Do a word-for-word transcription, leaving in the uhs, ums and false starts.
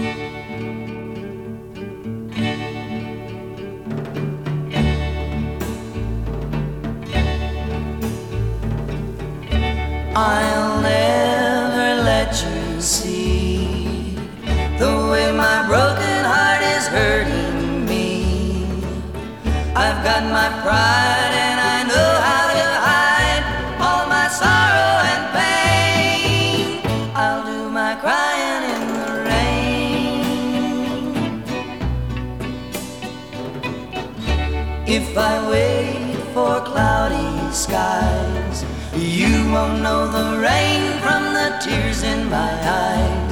I'll never let you see the way my broken heart is hurting me. I've got my pride and I know how to hide all my sorrow and pain. I'll do my crying in the rain. If I wait for cloudy skies, you won't know the rain from the tears in my eyes.